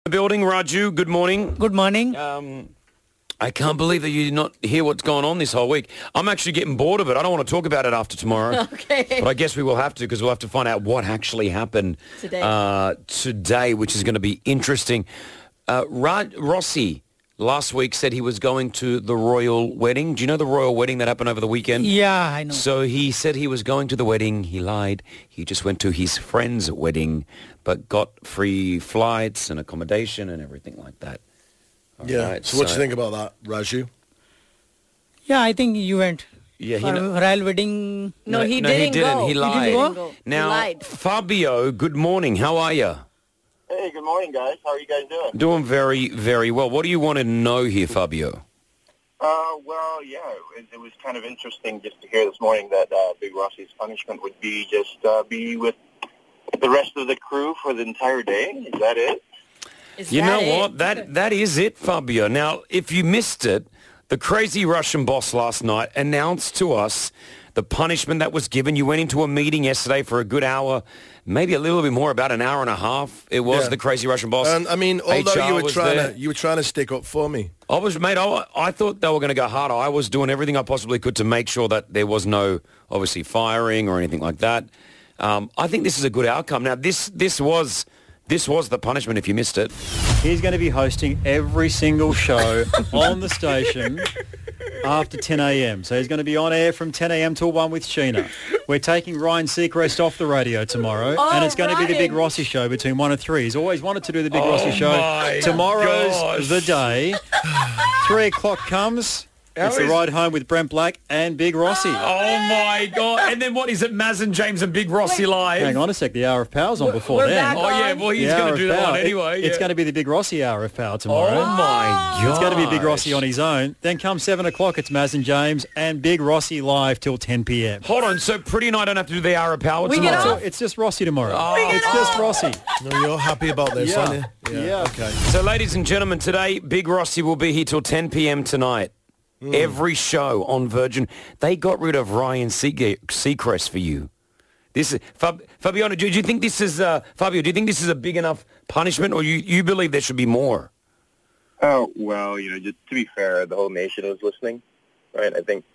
Building, Raju, good morning. Good morning. I can't believe that you did not hear what's gone on this whole week. I'm actually getting bored of it. I don't want to talk about it after tomorrow. Okay. But I guess we will have to because we'll have to find out what actually happened today, which is going to be interesting. Rossi last week said he was going to the royal wedding. Do you know the royal wedding that happened over the weekend? Yeah, I know. So he said he was going to the wedding. He lied. He just went to his friend's wedding, but got free flights and accommodation and everything like that. Yeah. Right, so what do you think about that, Raju? Yeah, I think you went Yeah, for royal wedding. No, he didn't go. He lied. didn't go. Now, He lied. Fabio, good morning. How are you? Hey, good morning, guys. How are you guys doing? Doing very, very well. What do you want to know here, Fabio? Well, yeah, it was kind of interesting just to hear this morning that Big Rossi's punishment would be just be with the rest of the crew for the entire day. Is that it? You know what? That is it, Fabio. Now, if you missed it, the crazy Russian boss last night announced to us the punishment that was given. You went into a meeting yesterday for a good hour, maybe a little bit more, about an hour and a half. It was the crazy Russian boss. And I mean, although HR you were trying to stick up for me. I thought they were going to go harder. I was doing everything I possibly could to make sure that there was no, obviously, firing or anything like that. I think this is a good outcome. Now, this was the punishment if you missed it. He's going to be hosting every single show on the station after 10 a.m. So he's going to be on air from 10 a.m. till 1 with Sheena. We're taking Ryan Seacrest off the radio tomorrow, and it's going to be the Big Rossi show between 1 and 3. He's always wanted to do the Big Rossi show. Tomorrow's the day. 3 o'clock comes. It's the ride home with Brent Black and Big Rossi. Oh, my God. And then what is it? Maz and James and Big Rossi live? Hang on a sec. The Hour of Power's on before then. Oh, yeah. Well, he's going to do that one anyway. It's going to be the Big Rossi Hour of Power tomorrow. Oh, my God. It's going to be Big Rossi on his own. Then come 7 o'clock, it's Maz and James and Big Rossi live till 10 p.m. Hold on. So Pretty and I don't have to do the Hour of Power We get tomorrow? off? It's just Rossi tomorrow. It's just Rossi. No, you're happy about this, aren't you? Yeah. Okay. So, ladies and gentlemen, today, Big Rossi will be here till 10 p.m. tonight. Every show on Virgin. They got rid of Ryan Seacrest for you. This is Fabiano. Do you think this is Fabio? Do you think this is a big enough punishment, or you believe there should be more? Oh, well, just to be fair, the whole nation was listening, right? I think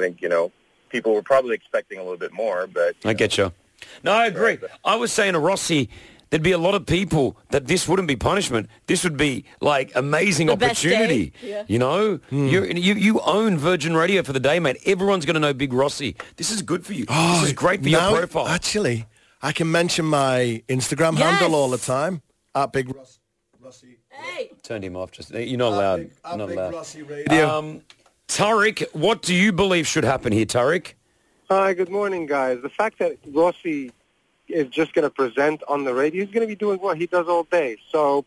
people were probably expecting a little bit more, but I get you. No, I agree. I was saying to Rossi, there'd be a lot of people that this wouldn't be punishment. This would be like amazing opportunity. Yeah. You know, you own Virgin Radio for the day, mate. Everyone's going to know Big Rossi. This is good for you. This is great for your profile. Actually, I can mention my Instagram handle all the time at Big Rossi. Hey. Turned him off. You're not allowed. Not Big allowed. Rossi Radio. Tariq, what do you believe should happen here, Tariq? Hi, good morning, guys. The fact that Rossi is just going to present on the radio, he's going to be doing what he does all day. So,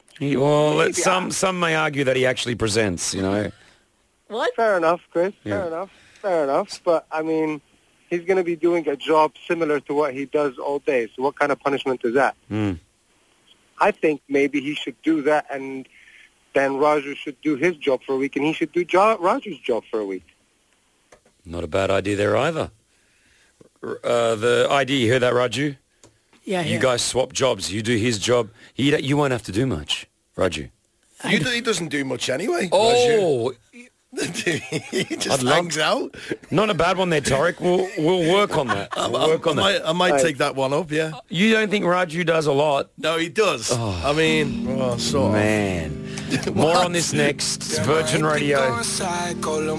Some may argue that he actually presents. What? fair enough, Chris. Yeah. Fair enough. But I mean, he's going to be doing a job similar to what he does all day. So, what kind of punishment is that? I think maybe he should do that, and then Raju should do his job for a week, and he should do Raju's job for a week. Not a bad idea there either. The idea, you heard that, Raju? Yeah, You guys swap jobs. You do his job. You won't have to do much, Raju. He doesn't do much anyway. Oh, Raju. He just hangs out. not a bad one there, Tariq. We'll work on that. I might take that one up, yeah. You don't think Raju does a lot? No, he does. I mean, sort of. Man. More on this next. Virgin Radio.